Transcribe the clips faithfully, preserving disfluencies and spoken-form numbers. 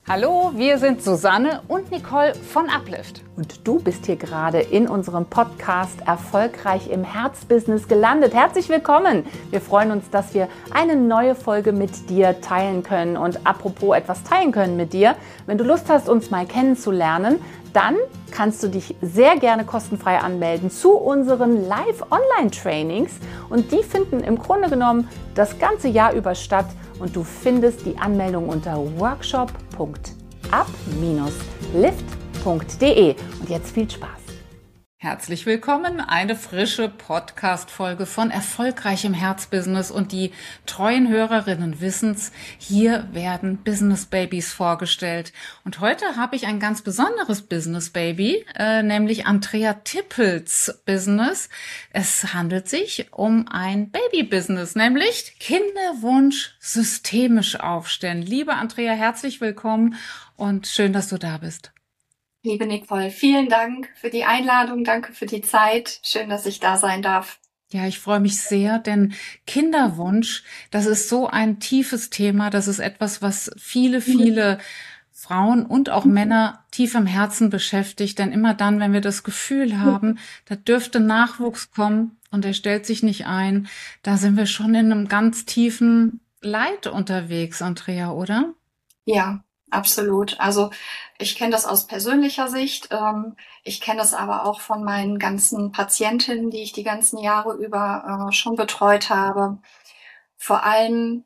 Hallo, wir sind Susanne und Nicole von Uplift. Und du bist hier gerade in unserem Podcast Erfolgreich im Herzbusiness gelandet. Herzlich willkommen! Wir freuen uns, dass wir eine neue Folge mit dir teilen können. Und apropos etwas teilen können mit dir, wenn du Lust hast, uns mal kennenzulernen, dann kannst du dich sehr gerne kostenfrei anmelden zu unseren Live-Online-Trainings. Und die finden im Grunde genommen das ganze Jahr über statt. Und du findest die Anmeldung unter workshop punkt up lift punkt de. Und jetzt viel Spaß. Herzlich willkommen, eine frische Podcast-Folge von Erfolgreich im Herzbusiness. Und die treuen Hörerinnen wissen's, hier werden Business Babys vorgestellt. Und heute habe ich ein ganz besonderes Business Baby, äh, nämlich Andrea Tippels Business. Es handelt sich um ein Baby-Business, nämlich Kinderwunsch systemisch aufstellen. Liebe Andrea, herzlich willkommen und schön, dass du da bist. Liebe Nicole, vielen Dank für die Einladung, danke für die Zeit. Schön, dass ich da sein darf. Ja, ich freue mich sehr, denn Kinderwunsch, das ist so ein tiefes Thema. Das ist etwas, was viele, viele Frauen und auch Männer tief im Herzen beschäftigt. Denn immer dann, wenn wir das Gefühl haben, da dürfte Nachwuchs kommen und er stellt sich nicht ein, da sind wir schon in einem ganz tiefen Leid unterwegs, Andrea, oder? Ja, absolut. Also ich kenne das aus persönlicher Sicht. Ich kenne das aber auch von meinen ganzen Patientinnen, die ich die ganzen Jahre über schon betreut habe. Vor allem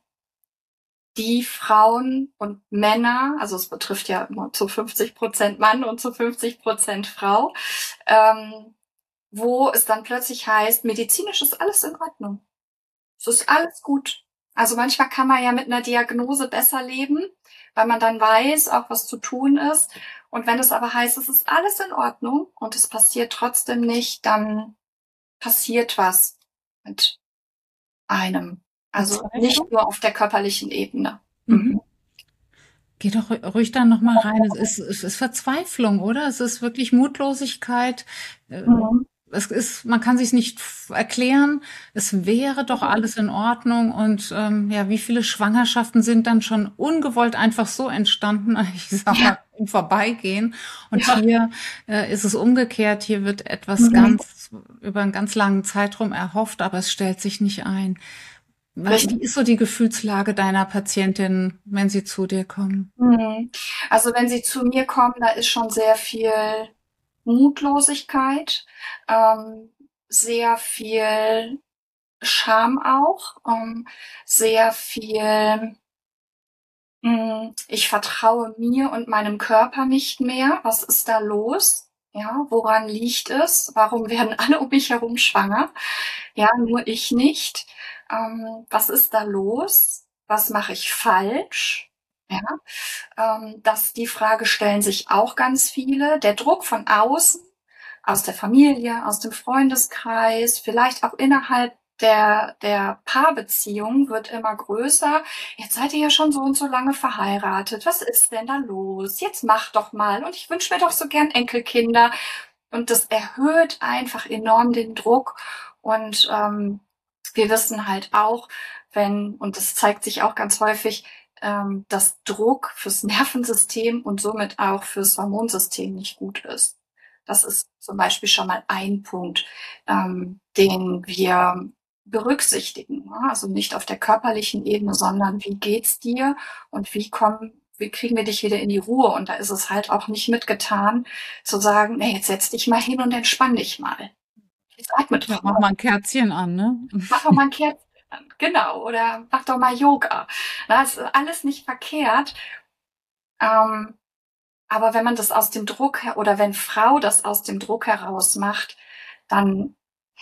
die Frauen und Männer, also es betrifft ja nur zu fünfzig Prozent Mann und zu fünfzig Prozent Frau, ähm, wo es dann plötzlich heißt, medizinisch ist alles in Ordnung. Es ist alles gut. Also manchmal kann man ja mit einer Diagnose besser leben, weil man dann weiß, auch was zu tun ist. Und wenn es aber heißt, es ist alles in Ordnung und es passiert trotzdem nicht, dann passiert was mit einem. Also nicht nur auf der körperlichen Ebene. Mhm. Geh doch ruhig da nochmal rein. Es ist, es ist Verzweiflung, oder? Es ist wirklich Mutlosigkeit. Mhm. Es ist, man kann sich nicht erklären. Es wäre doch alles in Ordnung. Und ähm, ja, wie viele Schwangerschaften sind dann schon ungewollt einfach so entstanden? Ich sag mal, im Vorbeigehen. Und ja. hier äh, ist es umgekehrt. Hier wird etwas mhm. ganz über einen ganz langen Zeitraum erhofft, aber es stellt sich nicht ein. Was, wie ist so die Gefühlslage deiner Patientin, wenn sie zu dir kommen? Also wenn sie zu mir kommen, da ist schon sehr viel Mutlosigkeit, ähm, sehr viel Scham auch, ähm, sehr viel, mh, ich vertraue mir und meinem Körper nicht mehr. Was ist da los? Ja, woran liegt es? Warum werden alle um mich herum schwanger? Ja, nur ich nicht. Ähm, was ist da los? Was mache ich falsch? Ja, ähm, das, die Frage stellen sich auch ganz viele. Der Druck von außen, aus der Familie, aus dem Freundeskreis, vielleicht auch innerhalb der, der Paarbeziehung wird immer größer. Jetzt seid ihr ja schon so und so lange verheiratet. Was ist denn da los? Jetzt mach doch mal. Und ich wünsche mir doch so gern Enkelkinder. Und das erhöht einfach enorm den Druck. Und ähm, wir wissen halt auch, wenn, und das zeigt sich auch ganz häufig, ähm, dass Druck fürs Nervensystem und somit auch fürs Hormonsystem nicht gut ist. Das ist zum Beispiel schon mal ein Punkt, ähm, den wir berücksichtigen. Also nicht auf der körperlichen Ebene, sondern wie geht's dir und wie kommen, wie kriegen wir dich wieder in die Ruhe? Und da ist es halt auch nicht mitgetan, zu sagen, nee, jetzt setz dich mal hin und entspann dich mal. Jetzt atme ja, mach mal ein Kerzchen an, ne? Mach doch mal ein Kerzchen an, genau. Oder mach doch mal Yoga. Das ist alles nicht verkehrt. Ähm, aber wenn man das aus dem Druck oder wenn Frau das aus dem Druck heraus macht, dann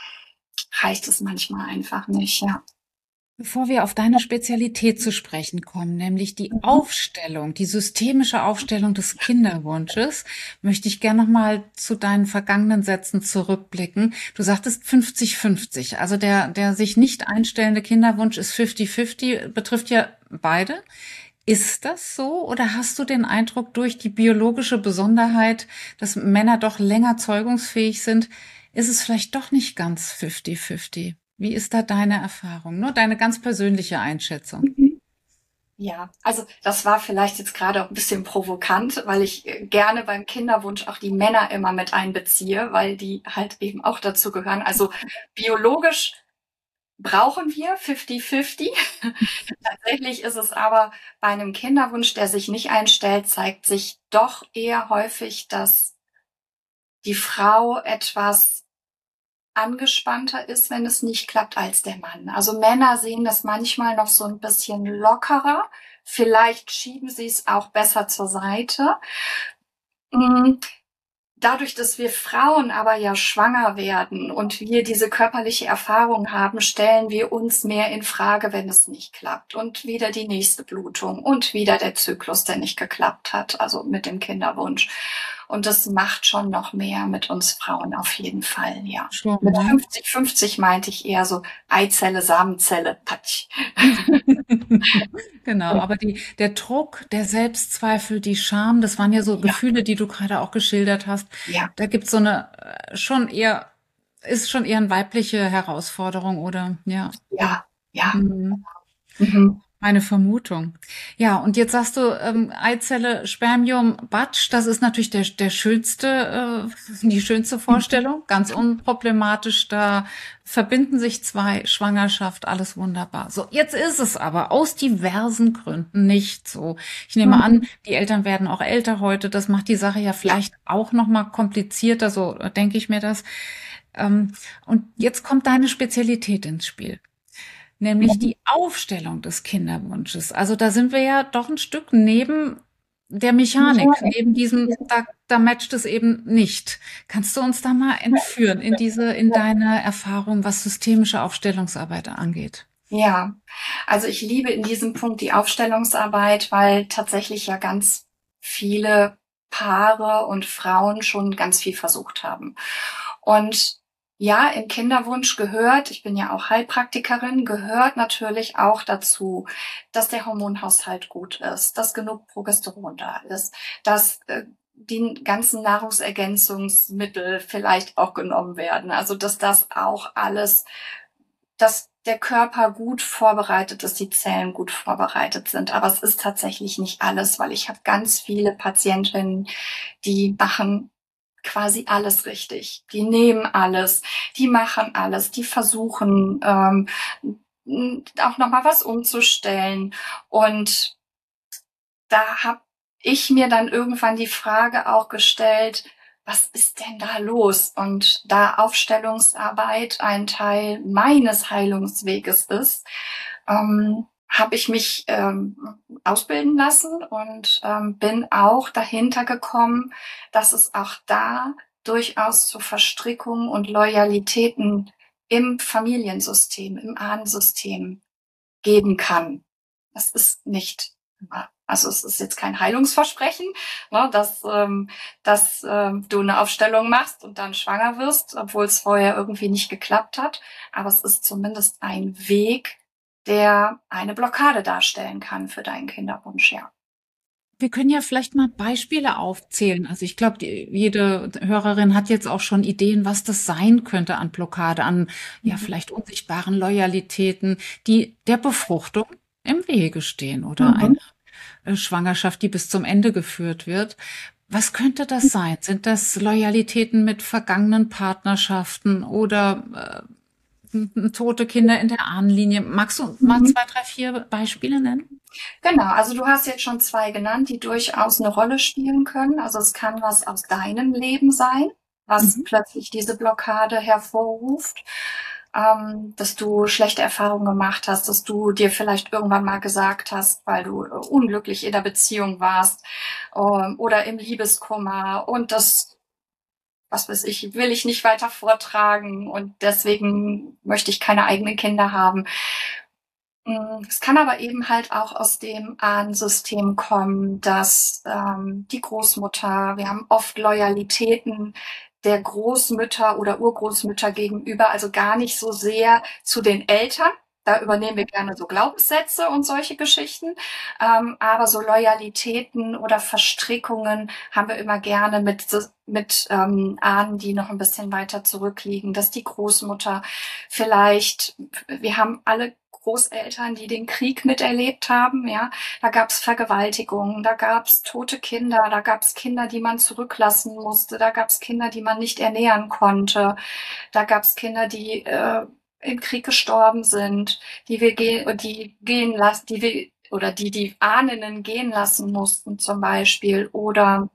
reicht es manchmal einfach nicht, ja. Bevor wir auf deine Spezialität zu sprechen kommen, nämlich die Aufstellung, die systemische Aufstellung des Kinderwunsches, möchte ich gerne noch mal zu deinen vergangenen Sätzen zurückblicken. Du sagtest fünfzig fünfzig, also der, der sich nicht einstellende Kinderwunsch ist fünfzig fünfzig, betrifft ja beide. Ist das so oder hast du den Eindruck, durch die biologische Besonderheit, dass Männer doch länger zeugungsfähig sind, ist es vielleicht doch nicht ganz fünfzig fünfzig? Wie ist da deine Erfahrung? Nur deine ganz persönliche Einschätzung. Ja, also das war vielleicht jetzt gerade auch ein bisschen provokant, weil ich äh, gerne beim Kinderwunsch auch die Männer immer mit einbeziehe, weil die halt eben auch dazu gehören. Also biologisch brauchen wir fünfzig fünfzig. Tatsächlich ist es aber bei einem Kinderwunsch, der sich nicht einstellt, zeigt sich doch eher häufig, dass die Frau etwas angespannter ist, wenn es nicht klappt, als der Mann. Also Männer sehen das manchmal noch so ein bisschen lockerer. Vielleicht schieben sie es auch besser zur Seite. Mm, Dadurch, dass wir Frauen aber ja schwanger werden und wir diese körperliche Erfahrung haben, stellen wir uns mehr in Frage, wenn es nicht klappt. Und wieder die nächste Blutung und wieder der Zyklus, der nicht geklappt hat, also mit dem Kinderwunsch. Und das macht schon noch mehr mit uns Frauen auf jeden Fall, ja. Schon, Mit ne? fünfzig fünfzig meinte ich eher so Eizelle, Samenzelle, patsch. Genau, aber die, der Druck, der Selbstzweifel, die Scham, das waren ja so Ja, Gefühle, die du gerade auch geschildert hast. ja, Da gibt's so eine äh, schon eher, ist schon eher eine weibliche Herausforderung, oder? Ja. ja, ja. Mhm. Mhm. Meine Vermutung. Ja, und jetzt sagst du, ähm, Eizelle, Spermium, Batsch, das ist natürlich der, der schönste, äh, die schönste Vorstellung, ganz unproblematisch. Da verbinden sich zwei, Schwangerschaft, alles wunderbar. So, jetzt ist es aber aus diversen Gründen nicht so. Ich nehme an, Mhm. die Eltern werden auch älter heute. Das macht die Sache ja Ja. vielleicht auch noch mal komplizierter, so denke ich mir das. Ähm, und jetzt kommt deine Spezialität ins Spiel. Nämlich Mhm. die Aufstellung des Kinderwunsches. Also da sind wir ja doch ein Stück neben der Mechanik, neben diesem, da, da matcht es eben nicht. Kannst du uns da mal entführen in diese, in deine Erfahrung, was systemische Aufstellungsarbeit angeht? Ja, also ich liebe in diesem Punkt die Aufstellungsarbeit, weil tatsächlich ja ganz viele Paare und Frauen schon ganz viel versucht haben. Und ja, im Kinderwunsch gehört, ich bin ja auch Heilpraktikerin, gehört natürlich auch dazu, dass der Hormonhaushalt gut ist, dass genug Progesteron da ist, dass äh, die ganzen Nahrungsergänzungsmittel vielleicht auch genommen werden. Also dass das auch alles, dass der Körper gut vorbereitet ist, die Zellen gut vorbereitet sind. Aber es ist tatsächlich nicht alles, weil ich habe ganz viele Patientinnen, die machen quasi alles richtig. Die nehmen alles, die machen alles, die versuchen ähm, auch noch mal was umzustellen. Und da habe ich mir dann irgendwann die Frage auch gestellt, was ist denn da los? Und da Aufstellungsarbeit ein Teil meines Heilungsweges ist, ähm, habe ich mich ähm, ausbilden lassen und ähm, bin auch dahinter gekommen, dass es auch da durchaus zu Verstrickungen und Loyalitäten im Familiensystem, im Ahnensystem geben kann. Das ist nicht immer. Also es ist jetzt kein Heilungsversprechen, ne, dass, ähm, dass ähm, du eine Aufstellung machst und dann schwanger wirst, obwohl es vorher irgendwie nicht geklappt hat. Aber es ist zumindest ein Weg, der eine Blockade darstellen kann für deinen Kinderwunsch, ja. Wir können ja vielleicht mal Beispiele aufzählen. Also ich glaube, jede Hörerin hat jetzt auch schon Ideen, was das sein könnte an Blockade, an ja Mhm. vielleicht unsichtbaren Loyalitäten, die der Befruchtung im Wege stehen oder eine Mhm. äh, Schwangerschaft, die bis zum Ende geführt wird. Was könnte das sein? Sind das Loyalitäten mit vergangenen Partnerschaften oder äh, tote Kinder in der Ahnenlinie? Magst du mal Mhm. zwei, drei, vier Beispiele nennen? Genau, also du hast jetzt schon zwei genannt, die durchaus eine Rolle spielen können. Also es kann was aus deinem Leben sein, was Mhm. plötzlich diese Blockade hervorruft, ähm, dass du schlechte Erfahrungen gemacht hast, dass du dir vielleicht irgendwann mal gesagt hast, weil du äh, unglücklich in der Beziehung warst, ähm, oder im Liebeskummer und das, was weiß ich, will ich nicht weiter vortragen und deswegen möchte ich keine eigenen Kinder haben. Mm, Es kann aber eben halt auch aus dem Ahnensystem kommen, dass ähm, die Großmutter, wir haben oft Loyalitäten der Großmütter oder Urgroßmütter gegenüber, also gar nicht so sehr zu den Eltern. Da übernehmen wir gerne so Glaubenssätze und solche Geschichten. Ähm, aber so Loyalitäten oder Verstrickungen haben wir immer gerne mit, mit ähm, Ahnen, die noch ein bisschen weiter zurückliegen. Dass die Großmutter vielleicht, wir haben alle Großeltern, die den Krieg miterlebt haben, ja, da gab es Vergewaltigungen, da gab es tote Kinder, da gab es Kinder, die man zurücklassen musste, da gab es Kinder, die man nicht ernähren konnte, da gab es Kinder, die äh, im Krieg gestorben sind, die wir gehen, die gehen lassen, die wir oder die die Ahnen gehen lassen mussten zum Beispiel oder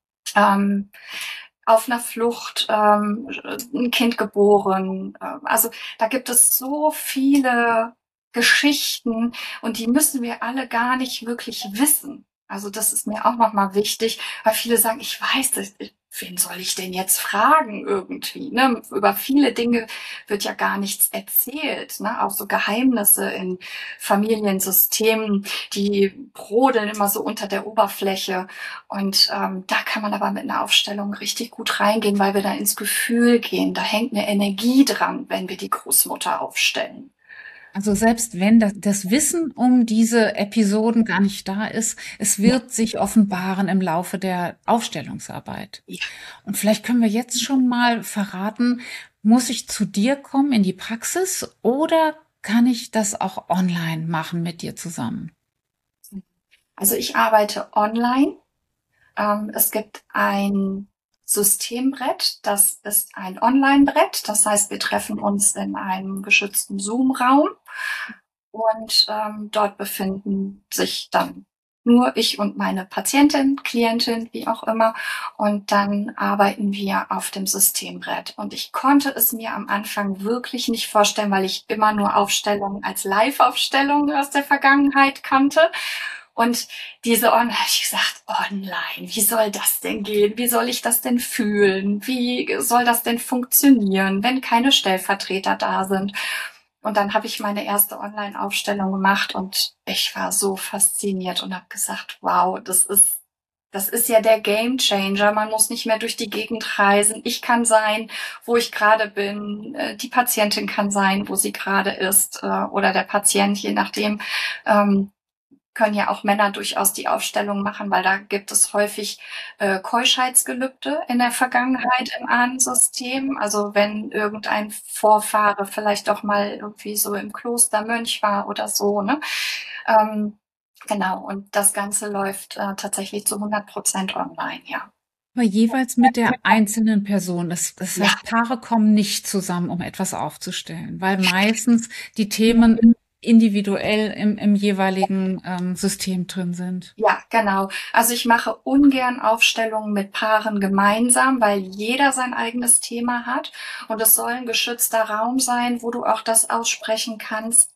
ähm, auf einer Flucht ähm, ein Kind geboren. Also da gibt es so viele Geschichten und die müssen wir alle gar nicht wirklich wissen. Also das ist mir auch nochmal wichtig, weil viele sagen, ich weiß das, wen soll ich denn jetzt fragen irgendwie? Ne? Über viele Dinge wird ja gar nichts erzählt. Ne? Auch so Geheimnisse in Familiensystemen, die brodeln immer so unter der Oberfläche. Und ähm, da kann man aber mit einer Aufstellung richtig gut reingehen, weil wir da ins Gefühl gehen. Da hängt eine Energie dran, wenn wir die Großmutter aufstellen. Also selbst wenn das, das Wissen um diese Episoden gar nicht da ist, es wird sich offenbaren im Laufe der Aufstellungsarbeit. Ja. Und vielleicht können wir jetzt schon mal verraten, muss ich zu dir kommen in die Praxis oder kann ich das auch online machen mit dir zusammen? Also ich arbeite online. Ähm, es gibt ein Systembrett, das ist ein Online-Brett. Das heißt, wir treffen uns in einem geschützten Zoom-Raum und ähm, dort befinden sich dann nur ich und meine Patientin, Klientin, wie auch immer. Und dann arbeiten wir auf dem Systembrett. Und ich konnte es mir am Anfang wirklich nicht vorstellen, weil ich immer nur Aufstellungen als Live-Aufstellungen aus der Vergangenheit kannte. Und diese Online, habe ich gesagt, online, wie soll das denn gehen? Wie soll ich das denn fühlen? Wie soll das denn funktionieren, wenn keine Stellvertreter da sind? Und dann habe ich meine erste Online-Aufstellung gemacht und ich war so fasziniert und habe gesagt, wow, das ist, das ist ja der Game-Changer. Man muss nicht mehr durch die Gegend reisen. Ich kann sein, wo ich gerade bin. Die Patientin kann sein, wo sie gerade ist, oder der Patient, je nachdem. Ähm, können ja auch Männer durchaus die Aufstellung machen, weil da gibt es häufig äh, Keuschheitsgelübde in der Vergangenheit im Ahnensystem. Also wenn irgendein Vorfahre vielleicht doch mal irgendwie so im Kloster Mönch war oder so, ne? Ähm, genau, und das Ganze läuft äh, tatsächlich zu hundert Prozent online, ja. Aber jeweils mit der einzelnen Person. Das, das heißt, Ja. Paare kommen nicht zusammen, um etwas aufzustellen, weil meistens die Themen individuell im, im jeweiligen ähm, System drin sind. Ja, genau. Also ich mache ungern Aufstellungen mit Paaren gemeinsam, weil jeder sein eigenes Thema hat und es soll ein geschützter Raum sein, wo du auch das aussprechen kannst,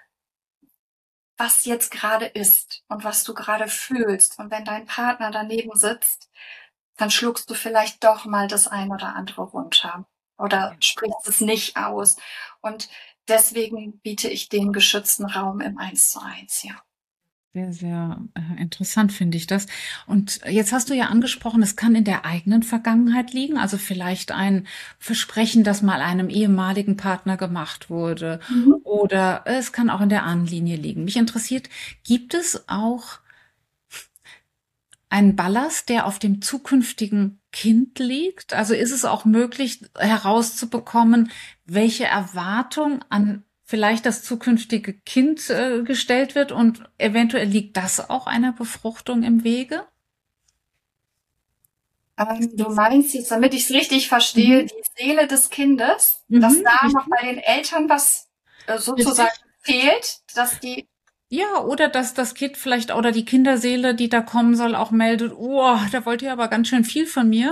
was jetzt gerade ist und was du gerade fühlst. Und wenn dein Partner daneben sitzt, dann schluckst du vielleicht doch mal das ein oder andere runter oder sprichst es nicht aus. Und deswegen biete ich den geschützten Raum im Eins zu eins, ja. Sehr, sehr äh, interessant finde ich das. Und jetzt hast du ja angesprochen, es kann in der eigenen Vergangenheit liegen, also vielleicht ein Versprechen, das mal einem ehemaligen Partner gemacht wurde. Mhm. Oder es kann auch in der Ahnenlinie liegen. Mich interessiert, gibt es auch einen Ballast, der auf dem zukünftigen Kind liegt? Also ist es auch möglich herauszubekommen, welche Erwartung an vielleicht das zukünftige Kind äh, gestellt wird und eventuell liegt das auch einer Befruchtung im Wege? Ähm, du meinst jetzt, damit ich es richtig verstehe, Mhm. die Seele des Kindes, Mhm, dass da richtig. noch bei den Eltern was äh, sozusagen Richtig. fehlt, dass die Ja, oder dass das Kind vielleicht oder die Kinderseele, die da kommen soll, auch meldet, oh, da wollt ihr aber ganz schön viel von mir.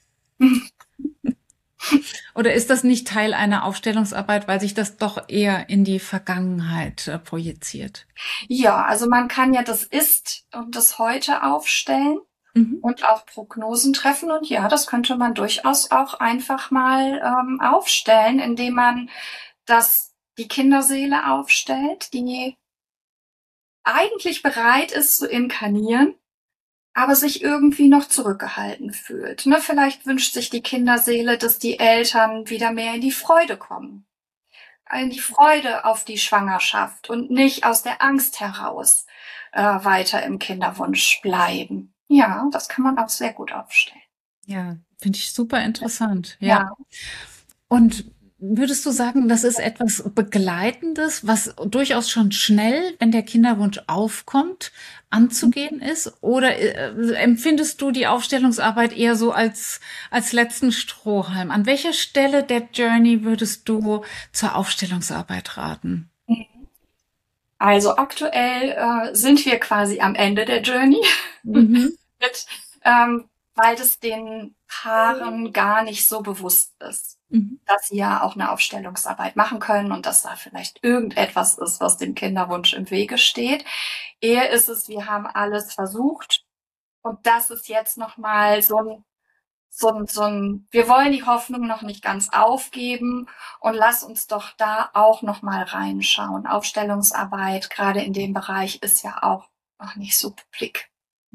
Oder ist das nicht Teil einer Aufstellungsarbeit, weil sich das doch eher in die Vergangenheit äh, projiziert? Ja, also man kann ja das Ist und das Heute aufstellen Mhm. und auch Prognosen treffen. Und ja, das könnte man durchaus auch einfach mal ähm, aufstellen, indem man das, die Kinderseele aufstellt, die eigentlich bereit ist zu inkarnieren, aber sich irgendwie noch zurückgehalten fühlt. Ne? Vielleicht wünscht sich die Kinderseele, dass die Eltern wieder mehr in die Freude kommen. in die Freude auf die Schwangerschaft und nicht aus der Angst heraus äh, weiter im Kinderwunsch bleiben. Ja, das kann man auch sehr gut aufstellen. Ja, finde ich super interessant. Ja. Ja. Und würdest du sagen, das ist etwas Begleitendes, was durchaus schon schnell, wenn der Kinderwunsch aufkommt, anzugehen ist? Oder äh, empfindest du die Aufstellungsarbeit eher so als, als letzten Strohhalm? An welcher Stelle der Journey würdest du zur Aufstellungsarbeit raten? Also aktuell äh, sind wir quasi am Ende der Journey, Mhm. mit, ähm, weil das den Paaren gar nicht so bewusst ist, Mhm. dass sie ja auch eine Aufstellungsarbeit machen können und dass da vielleicht irgendetwas ist, was dem Kinderwunsch im Wege steht. Eher ist es, wir haben alles versucht und das ist jetzt nochmal so ein, so ein, so ein, wir wollen die Hoffnung noch nicht ganz aufgeben und lass uns doch da auch nochmal reinschauen. Aufstellungsarbeit, gerade in dem Bereich, ist ja auch noch nicht so publik.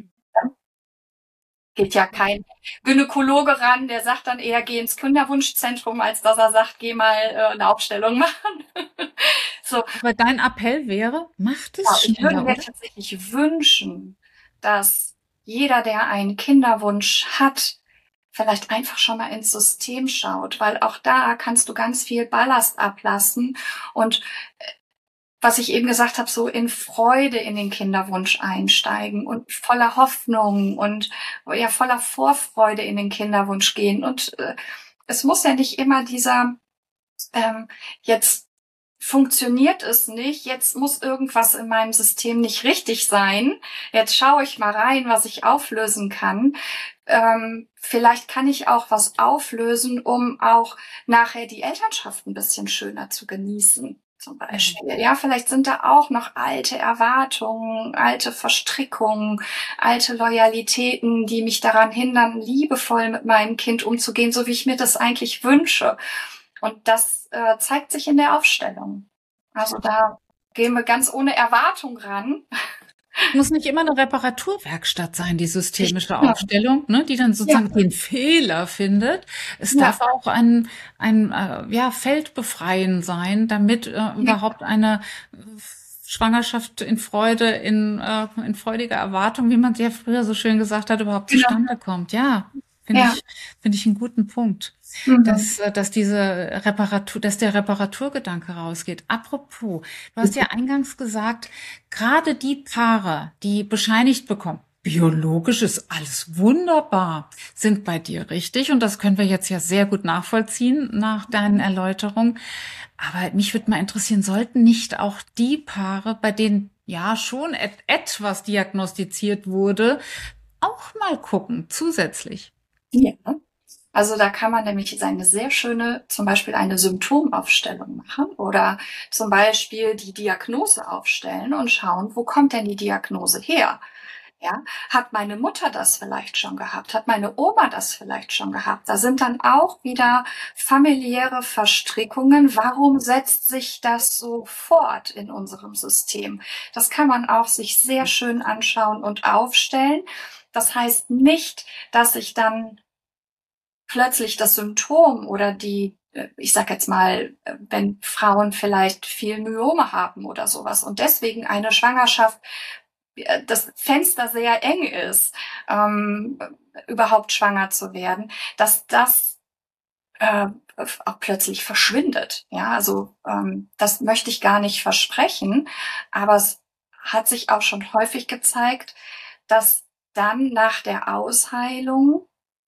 Geht ja kein Gynäkologe ran, der sagt dann eher, geh ins Kinderwunschzentrum, als dass er sagt, geh mal äh, eine Aufstellung machen. So, Aber dein Appell wäre, macht ja, es ich würde schneller, mir oder? tatsächlich wünschen, dass jeder, der einen Kinderwunsch hat, vielleicht einfach schon mal ins System schaut, weil auch da kannst du ganz viel Ballast ablassen und was ich eben gesagt habe, so in Freude in den Kinderwunsch einsteigen und voller Hoffnung und ja voller Vorfreude in den Kinderwunsch gehen. Und äh, es muss ja nicht immer dieser, ähm, jetzt funktioniert es nicht, jetzt muss irgendwas in meinem System nicht richtig sein. Jetzt schaue ich mal rein, was ich auflösen kann. Ähm, vielleicht kann ich auch was auflösen, um auch nachher die Elternschaft ein bisschen schöner zu genießen. Zum Beispiel. Ja, vielleicht sind da auch noch alte Erwartungen, alte Verstrickungen, alte Loyalitäten, die mich daran hindern, liebevoll mit meinem Kind umzugehen, so wie ich mir das eigentlich wünsche. Und das äh, zeigt sich in der Aufstellung. Also da gehen wir ganz ohne Erwartung ran. Muss nicht immer eine Reparaturwerkstatt sein, die systemische Ja. Aufstellung, ne, die dann sozusagen den Fehler findet. Es Ja. darf auch ein, ein äh, ja, Feldbefreien sein, damit äh, überhaupt eine Schwangerschaft in Freude, in, äh, in freudiger Erwartung, wie man es ja früher so schön gesagt hat, überhaupt Genau. zustande kommt. Ja, finde Ja. ich, finde ich einen guten Punkt. Mhm. Dass, äh, dass diese Reparatur, dass der Reparaturgedanke rausgeht. Apropos, du hast ja eingangs gesagt, gerade die Paare, die bescheinigt bekommen, biologisch ist alles wunderbar, sind bei dir richtig. Und das können wir jetzt ja sehr gut nachvollziehen nach deinen Erläuterungen. Aber mich würde mal interessieren, sollten nicht auch die Paare, bei denen ja schon et etwas diagnostiziert wurde, auch mal gucken, zusätzlich? Ja. Also da kann man nämlich eine sehr schöne, zum Beispiel eine Symptomaufstellung machen oder zum Beispiel die Diagnose aufstellen und schauen, wo kommt denn die Diagnose her? Ja, hat meine Mutter das vielleicht schon gehabt? Hat meine Oma das vielleicht schon gehabt? Da sind dann auch wieder familiäre Verstrickungen. Warum setzt sich das so fort in unserem System? Das kann man auch sich sehr schön anschauen und aufstellen. Das heißt nicht, dass ich dann plötzlich das Symptom oder die, ich sag jetzt mal, wenn Frauen vielleicht viel Myome haben oder sowas und deswegen eine Schwangerschaft, das Fenster sehr eng ist, ähm, überhaupt schwanger zu werden, dass das äh, auch plötzlich verschwindet. Ja, also ähm, das möchte ich gar nicht versprechen, aber es hat sich auch schon häufig gezeigt, dass dann nach der Ausheilung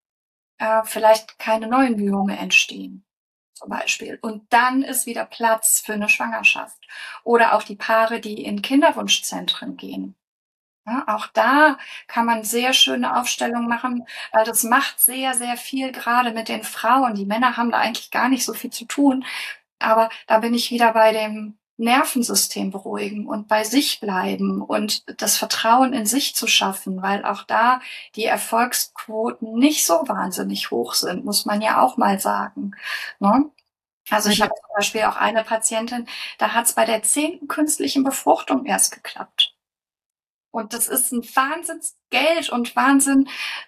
äh, vielleicht keine neuen Myome entstehen, zum Beispiel. Und dann ist wieder Platz für eine Schwangerschaft. Oder auch die Paare, die in Kinderwunschzentren gehen. Ja, auch da kann man sehr schöne Aufstellungen machen, weil das macht sehr, sehr viel gerade mit den Frauen. Die Männer haben da eigentlich gar nicht so viel zu tun. Aber da bin ich wieder bei dem Nervensystem beruhigen und bei sich bleiben und das Vertrauen in sich zu schaffen, weil auch da die Erfolgsquoten nicht so wahnsinnig hoch sind, muss man ja auch mal sagen. Ne? Also ich habe zum Beispiel auch eine Patientin, da hat es bei der zehnten künstlichen Befruchtung erst geklappt. Und das ist ein Wahnsinnsgeld und Wahnsinn,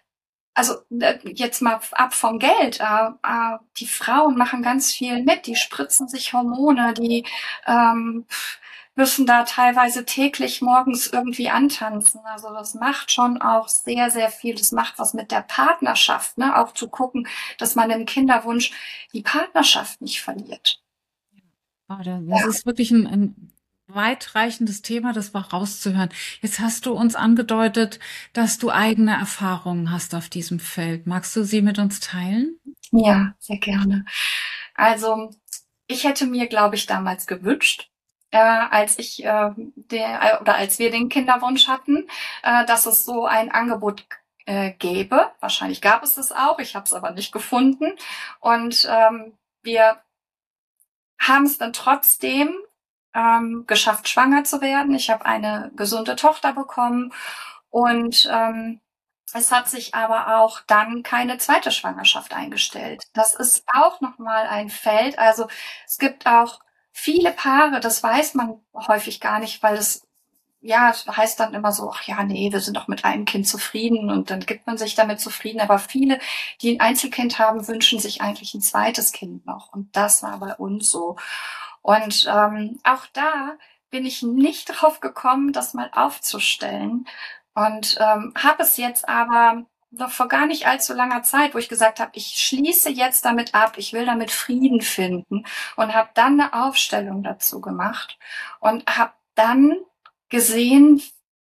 also äh, jetzt mal ab vom Geld, äh, äh, die Frauen machen ganz viel mit, die spritzen sich Hormone, die ähm, müssen da teilweise täglich morgens irgendwie antanzen. Also das macht schon auch sehr, sehr viel. Das macht was mit der Partnerschaft, ne? Auch zu gucken, dass man im Kinderwunsch die Partnerschaft nicht verliert. Oh, das ist wirklich ein, ein weitreichendes Thema, das war rauszuhören. Jetzt hast du uns angedeutet, dass du eigene Erfahrungen hast auf diesem Feld. Magst du sie mit uns teilen? Ja, sehr gerne. Also ich hätte mir, glaube ich, damals gewünscht, äh, als ich äh, der oder als wir den Kinderwunsch hatten, äh, dass es so ein Angebot äh, gäbe. Wahrscheinlich gab es es auch, ich habe es aber nicht gefunden. Und ähm, wir haben es dann trotzdem ähm, geschafft, schwanger zu werden. Ich habe eine gesunde Tochter bekommen und ähm, es hat sich aber auch dann keine zweite Schwangerschaft eingestellt. Das ist auch nochmal ein Feld. Also es gibt auch viele Paare, das weiß man häufig gar nicht, weil es ja, es heißt dann immer so, ach ja, nee, wir sind doch mit einem Kind zufrieden und dann gibt man sich damit zufrieden. Aber viele, die ein Einzelkind haben, wünschen sich eigentlich ein zweites Kind noch. Und das war bei uns so. Und ähm, auch da bin ich nicht drauf gekommen, das mal aufzustellen. Und ähm, habe es jetzt aber noch vor gar nicht allzu langer Zeit, wo ich gesagt habe, ich schließe jetzt damit ab, ich will damit Frieden finden und habe dann eine Aufstellung dazu gemacht und habe dann gesehen,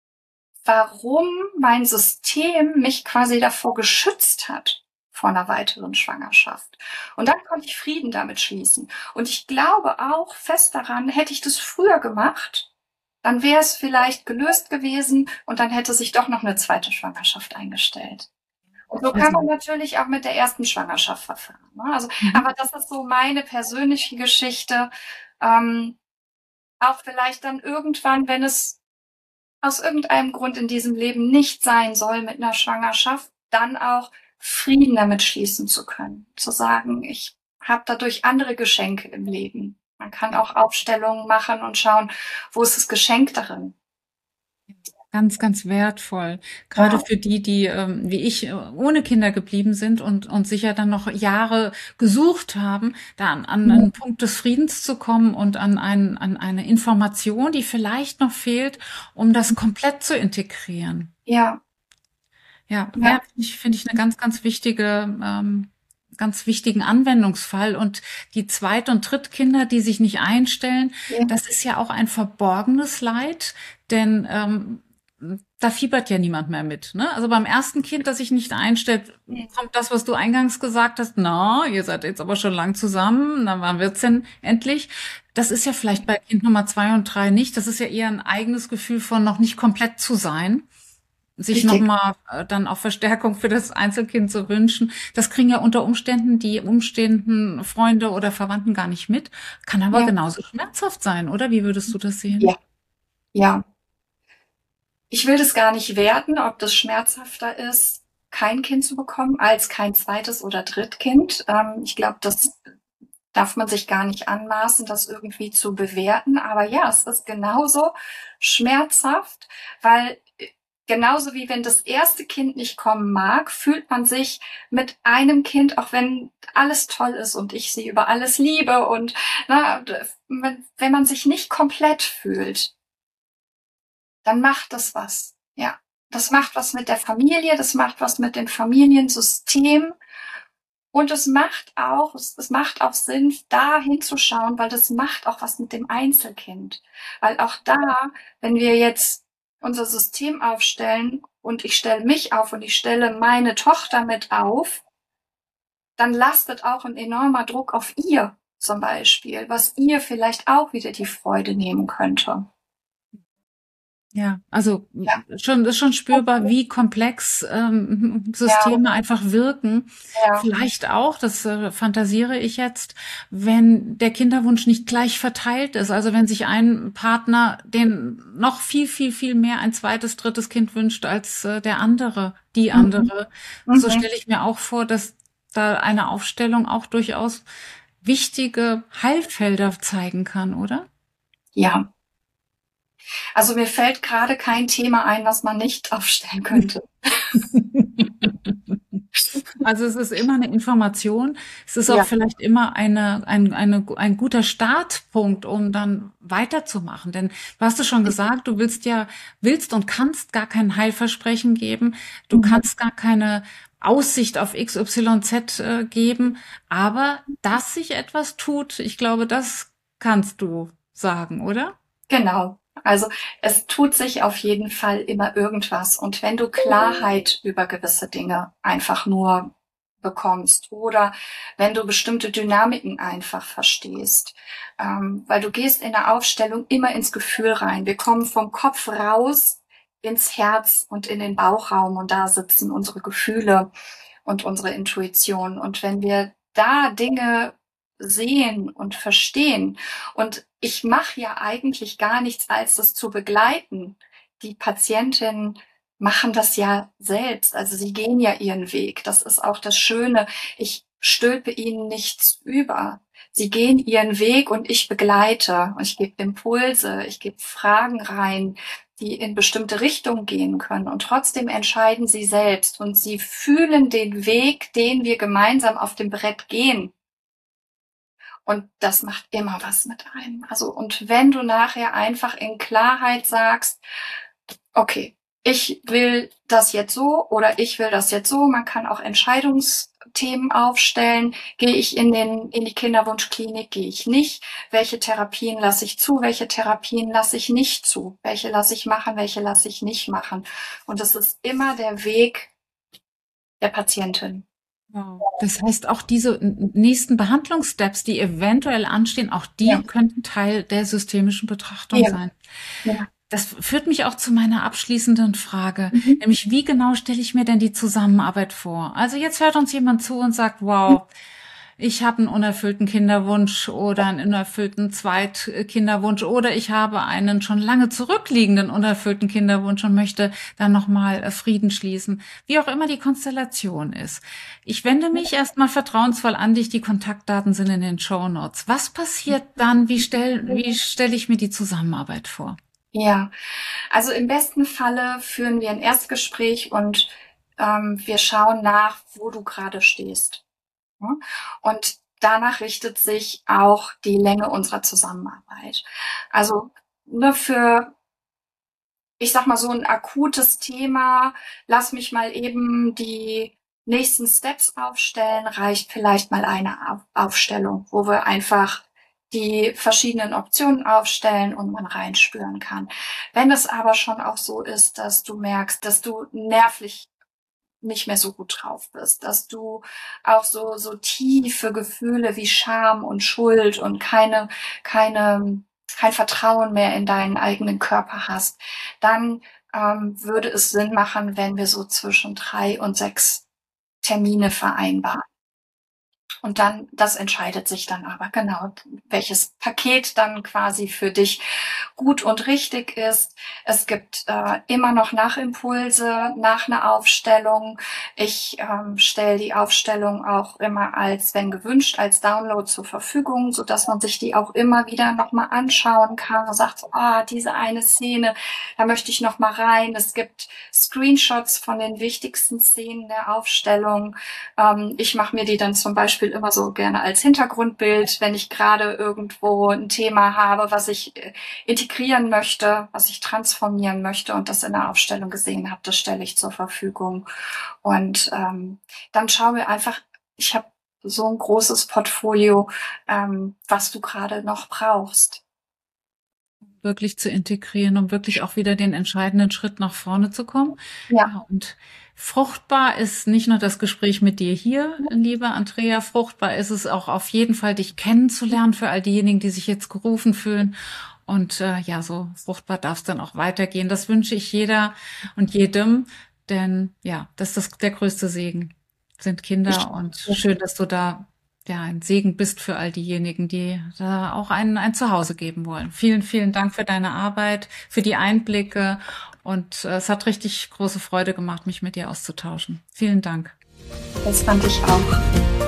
warum mein System mich quasi davor geschützt hat, vor einer weiteren Schwangerschaft. Und dann konnte ich Frieden damit schließen. Und ich glaube auch fest daran, hätte ich das früher gemacht, dann wäre es vielleicht gelöst gewesen und dann hätte sich doch noch eine zweite Schwangerschaft eingestellt. Und so kann man natürlich auch mit der ersten Schwangerschaft verfahren. Ne? Also, mhm. Aber das ist so meine persönliche Geschichte. Ähm, auch vielleicht dann irgendwann, wenn es aus irgendeinem Grund in diesem Leben nicht sein soll mit einer Schwangerschaft, dann auch Frieden damit schließen zu können. Zu sagen, ich habe dadurch andere Geschenke im Leben. Man kann auch Aufstellungen machen und schauen, wo ist das Geschenk darin. Ganz, ganz wertvoll. Gerade ja. für die, die ähm, wie ich ohne Kinder geblieben sind und, und sicher dann noch Jahre gesucht haben, da an, an einen Punkt des Friedens zu kommen und an, ein, an eine Information, die vielleicht noch fehlt, um das komplett zu integrieren. Ja. Ja, ja. ja ich finde ich eine ganz, ganz wichtige ähm, ganz wichtigen Anwendungsfall. Und die Zweit- und Drittkinder, die sich nicht einstellen, ja. das ist ja auch ein verborgenes Leid, denn ähm, da fiebert ja niemand mehr mit. Ne? Also beim ersten Kind, das sich nicht einstellt, kommt das, was du eingangs gesagt hast, na, ihr seid jetzt aber schon lang zusammen, na, wann wird's denn endlich? Das ist ja vielleicht bei Kind Nummer zwei und drei nicht. Das ist ja eher ein eigenes Gefühl von noch nicht komplett zu sein. Sich nochmal äh, dann auch Verstärkung für das Einzelkind zu wünschen. Das kriegen ja unter Umständen die umstehenden Freunde oder Verwandten gar nicht mit. Kann aber ja. genauso schmerzhaft sein, oder? Wie würdest du das sehen? Ja, ja. Ich will das gar nicht werten, ob das schmerzhafter ist, kein Kind zu bekommen, als kein zweites oder Drittkind. Ähm, ich glaube, das darf man sich gar nicht anmaßen, das irgendwie zu bewerten. Aber ja, es ist genauso schmerzhaft, weil genauso wie wenn das erste Kind nicht kommen mag, fühlt man sich mit einem Kind, auch wenn alles toll ist und ich sie über alles liebe und na, wenn man sich nicht komplett fühlt, dann macht das was. Ja, das macht was mit der Familie, das macht was mit dem Familiensystem und es macht auch, es, es macht auch Sinn, da hinzuschauen, weil das macht auch was mit dem Einzelkind. Weil auch da, wenn wir jetzt unser System aufstellen und ich stelle mich auf und ich stelle meine Tochter mit auf, dann lastet auch ein enormer Druck auf ihr zum Beispiel, was ihr vielleicht auch wieder die Freude nehmen könnte. Ja, also ja. schon ist schon spürbar, wie komplex ähm, Systeme ja. einfach wirken. Ja. Vielleicht auch, das äh, fantasiere ich jetzt, wenn der Kinderwunsch nicht gleich verteilt ist. Also wenn sich ein Partner den noch viel, viel, viel mehr ein zweites, drittes Kind wünscht als äh, der andere, die andere. Mhm. So stelle ich mir auch vor, dass da eine Aufstellung auch durchaus wichtige Heilfelder zeigen kann, oder? Ja. Also mir fällt gerade kein Thema ein, was man nicht aufstellen könnte. Also es ist immer eine Information. Es ist auch Ja. vielleicht immer eine, ein, eine, ein guter Startpunkt, um dann weiterzumachen. Denn du hast es schon gesagt, du willst ja, willst und kannst gar kein Heilversprechen geben. Du Mhm. kannst gar keine Aussicht auf X Y Z äh, geben. Aber dass sich etwas tut, ich glaube, das kannst du sagen, oder? Genau. Also es tut sich auf jeden Fall immer irgendwas. Und wenn du Klarheit über gewisse Dinge einfach nur bekommst oder wenn du bestimmte Dynamiken einfach verstehst, ähm, weil du gehst in der Aufstellung immer ins Gefühl rein. Wir kommen vom Kopf raus ins Herz und in den Bauchraum und da sitzen unsere Gefühle und unsere Intuition. Und wenn wir da Dinge sehen und verstehen, und ich mache ja eigentlich gar nichts, als das zu begleiten. Die Patientinnen machen das ja selbst, also sie gehen ja ihren Weg. Das ist auch das Schöne. Ich stülpe ihnen nichts über. Sie gehen ihren Weg und ich begleite. Und ich gebe Impulse, ich gebe Fragen rein, die in bestimmte Richtungen gehen können. Und trotzdem entscheiden sie selbst und sie fühlen den Weg, den wir gemeinsam auf dem Brett gehen. Und das macht immer was mit einem. Also, und wenn du nachher einfach in Klarheit sagst, okay, ich will das jetzt so oder ich will das jetzt so, man kann auch Entscheidungsthemen aufstellen. Gehe ich in den, in die Kinderwunschklinik, gehe ich nicht? Welche Therapien lasse ich zu? Welche Therapien lasse ich nicht zu? Welche lasse ich machen? Welche lasse ich nicht machen? Und das ist immer der Weg der Patientin. Das heißt, auch diese nächsten Behandlungssteps, die eventuell anstehen, auch die Ja. könnten Teil der systemischen Betrachtung Ja. sein. Ja. Das führt mich auch zu meiner abschließenden Frage, Mhm. nämlich wie genau stelle ich mir denn die Zusammenarbeit vor? Also jetzt hört uns jemand zu und sagt, wow, ich habe einen unerfüllten Kinderwunsch oder einen unerfüllten Zweitkinderwunsch oder ich habe einen schon lange zurückliegenden unerfüllten Kinderwunsch und möchte dann nochmal Frieden schließen, wie auch immer die Konstellation ist. Ich wende mich erstmal vertrauensvoll an dich, die Kontaktdaten sind in den Shownotes. Was passiert dann? Wie stelle wie stell ich mir die Zusammenarbeit vor? Ja, also im besten Falle führen wir ein Erstgespräch und ähm, wir schauen nach, wo du gerade stehst. Ja? Und danach richtet sich auch die Länge unserer Zusammenarbeit. Also nur für, ich sag mal, so ein akutes Thema, lass mich mal eben die nächsten Steps aufstellen, reicht vielleicht mal eine Aufstellung, wo wir einfach die verschiedenen Optionen aufstellen und man reinspüren kann. Wenn es aber schon auch so ist, dass du merkst, dass du nervlich nicht mehr so gut drauf bist, dass du auch so, so tiefe Gefühle wie Scham und Schuld und keine, keine, kein Vertrauen mehr in deinen eigenen Körper hast, dann ähm, würde es Sinn machen, wenn wir so zwischen drei und sechs Termine vereinbaren. Und dann, das entscheidet sich dann aber genau, welches Paket dann quasi für dich gut und richtig ist. Es gibt äh, immer noch Nachimpulse nach einer Aufstellung. Ich ähm, stelle die Aufstellung auch immer als, wenn gewünscht, als Download zur Verfügung, so dass man sich die auch immer wieder nochmal anschauen kann und sagt, ah, oh, diese eine Szene, da möchte ich nochmal rein. Es gibt Screenshots von den wichtigsten Szenen der Aufstellung. Ähm, ich mache mir die dann zum Beispiel immer so gerne als Hintergrundbild, wenn ich gerade irgendwo ein Thema habe, was ich integrieren möchte, was ich transformieren möchte und das in der Aufstellung gesehen habe, das stelle ich zur Verfügung. Und ähm, dann schauen wir einfach, ich habe so ein großes Portfolio, ähm, was du gerade noch brauchst. Wirklich zu integrieren, um wirklich auch wieder den entscheidenden Schritt nach vorne zu kommen. Ja. Ja, und fruchtbar ist nicht nur das Gespräch mit dir hier, liebe Andrea, fruchtbar ist es auch auf jeden Fall, dich kennenzulernen für all diejenigen, die sich jetzt gerufen fühlen. Und äh, ja, so fruchtbar darf es dann auch weitergehen. Das wünsche ich jeder und jedem, denn ja, das ist das, der größte Segen, sind Kinder. Und schön, dass du da ja ein Segen bist für all diejenigen, die da auch ein, ein Zuhause geben wollen. Vielen, vielen Dank für deine Arbeit, für die Einblicke. Und äh, es hat richtig große Freude gemacht, mich mit dir auszutauschen. Vielen Dank. Das fand ich auch.